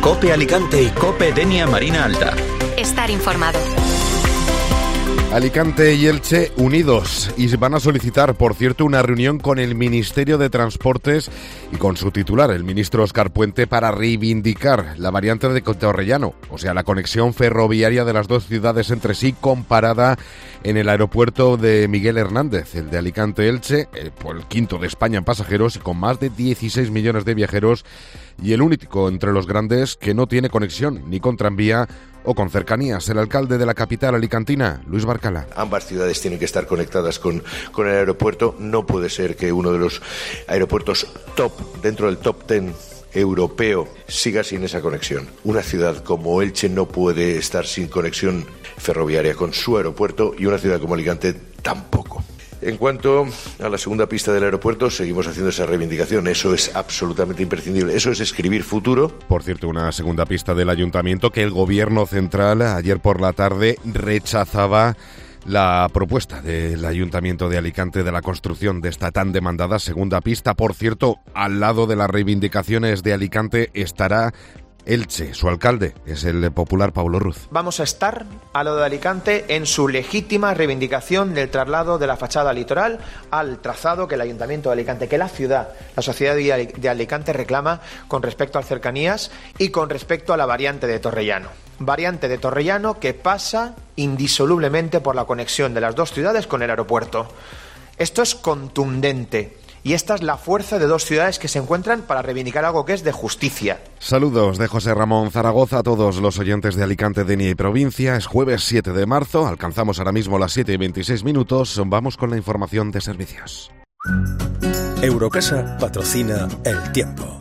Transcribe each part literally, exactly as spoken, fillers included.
COPE Alicante y COPE Denia Marina Alta. Estar informado. Alicante y Elche unidos y van a solicitar, por cierto, una reunión con el Ministerio de Transportes y con su titular, el ministro Óscar Puente, para reivindicar la variante de Torrellano, o sea, la conexión ferroviaria de las dos ciudades entre sí comparada en el aeropuerto de Miguel Hernández, el de Alicante-Elche, el, el quinto de España en pasajeros, con más de dieciséis millones de viajeros y el único entre los grandes que no tiene conexión ni con tranvía o con cercanías. El alcalde de la capital alicantina, Luis Barcala. Ambas ciudades tienen que estar conectadas con, con el aeropuerto. No puede ser que uno de los aeropuertos top, dentro del top ten europeo, siga sin esa conexión. Una ciudad como Elche no puede estar sin conexión ferroviaria con su aeropuerto y una ciudad como Alicante tampoco. En cuanto a la segunda pista del aeropuerto, seguimos haciendo esa reivindicación. Eso es absolutamente imprescindible. Eso es escribir futuro. Por cierto, una segunda pista del ayuntamiento que el gobierno central ayer por la tarde rechazaba la propuesta del Ayuntamiento de Alicante de la construcción de esta tan demandada segunda pista. Por cierto, al lado de las reivindicaciones de Alicante estará Elche. Su alcalde es el popular Pablo Ruz. Vamos a estar al lado de Alicante en su legítima reivindicación del traslado de la fachada litoral al trazado que el Ayuntamiento de Alicante, que la ciudad, la sociedad de Alicante reclama con respecto a cercanías y con respecto a la variante de Torrellano. Variante de Torrellano que pasa indisolublemente por la conexión de las dos ciudades con el aeropuerto. Esto es contundente. Y esta es la fuerza de dos ciudades que se encuentran para reivindicar algo que es de justicia. Saludos de José Ramón Zaragoza a todos los oyentes de Alicante, Denia y provincia. Es jueves siete de marzo, alcanzamos ahora mismo las siete y veintiséis minutos. Vamos con la información de servicios. Eurocasa patrocina El Tiempo.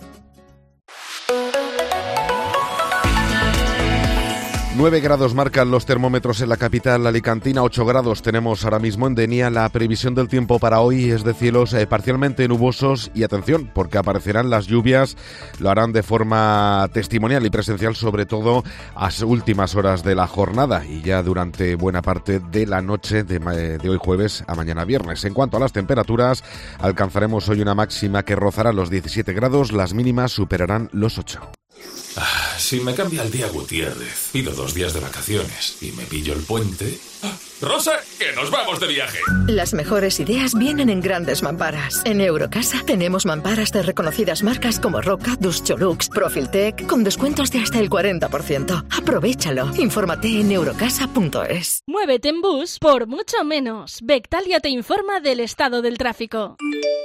nueve grados marcan los termómetros en la capital alicantina, ocho grados tenemos ahora mismo en Denia. La previsión del tiempo para hoy es de cielos eh, parcialmente nubosos y atención, porque aparecerán las lluvias, lo harán de forma testimonial y presencial, sobre todo a las últimas horas de la jornada y ya durante buena parte de la noche de, de hoy jueves a mañana viernes. En cuanto a las temperaturas, alcanzaremos hoy una máxima que rozará los diecisiete grados, las mínimas superarán los ocho. Ah, si me cambia el día Gutiérrez, pido dos días de vacaciones y me pillo el puente... ¡Ah! ¡Rosa, que nos vamos de viaje! Las mejores ideas vienen en grandes mamparas. En Eurocasa tenemos mamparas de reconocidas marcas como Roca, Duscholux, Profiltec, con descuentos de hasta el cuarenta por ciento. Aprovechalo. Infórmate en eurocasa punto es. Muévete en bus por mucho menos. Bectalia te informa del estado del tráfico.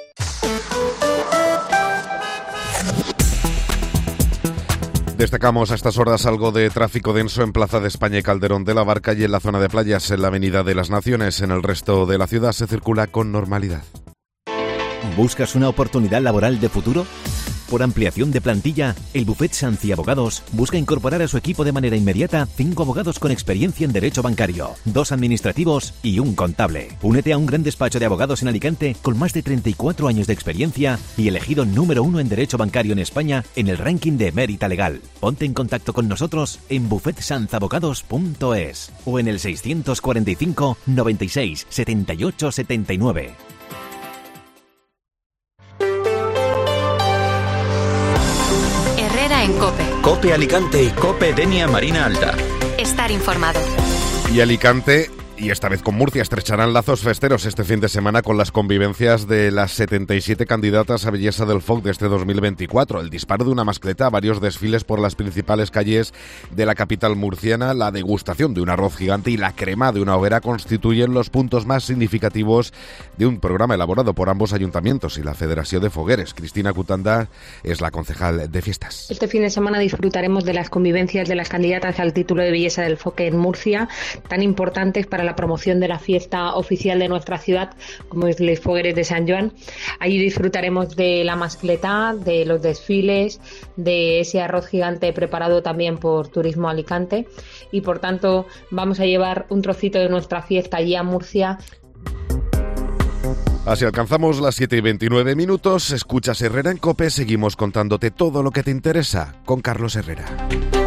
Destacamos a estas horas algo de tráfico denso en Plaza de España y Calderón de la Barca y en la zona de playas en la Avenida de las Naciones. En el resto de la ciudad se circula con normalidad. ¿Buscas una oportunidad laboral de futuro? Por ampliación de plantilla, el Bufet Sanz Abogados busca incorporar a su equipo de manera inmediata cinco abogados con experiencia en derecho bancario, dos administrativos y un contable. Únete a un gran despacho de abogados en Alicante con más de treinta y cuatro años de experiencia y elegido número uno en derecho bancario en España en el ranking de Mérita Legal. Ponte en contacto con nosotros en bufet sanz abogados punto es o en el seiscientos cuarenta y cinco, noventa y seis, setenta y ocho, setenta y nueve. En COPE. COPE Alicante y COPE Denia Marina Alta. Estar informado. Y Alicante, y esta vez con Murcia, estrecharán lazos festeros este fin de semana con las convivencias de las setenta y siete candidatas a belleza del F O C de este dos mil veinticuatro. El disparo de una mascleta, varios desfiles por las principales calles de la capital murciana, la degustación de un arroz gigante y la crema de una hoguera constituyen los puntos más significativos de un programa elaborado por ambos ayuntamientos y la Federación de Fogueres. Cristina Cutanda es la concejal de fiestas. Este fin de semana disfrutaremos de las convivencias de las candidatas al título de belleza del F O C en Murcia, tan importantes para la promoción de la fiesta oficial de nuestra ciudad, como es Les Fogueres de San Joan. Allí disfrutaremos de la mascleta, de los desfiles, de ese arroz gigante preparado también por Turismo Alicante y por tanto vamos a llevar un trocito de nuestra fiesta allí a Murcia. Así alcanzamos las siete y veintinueve minutos. Escuchas Herrera en COPE. Seguimos contándote todo lo que te interesa con Carlos Herrera.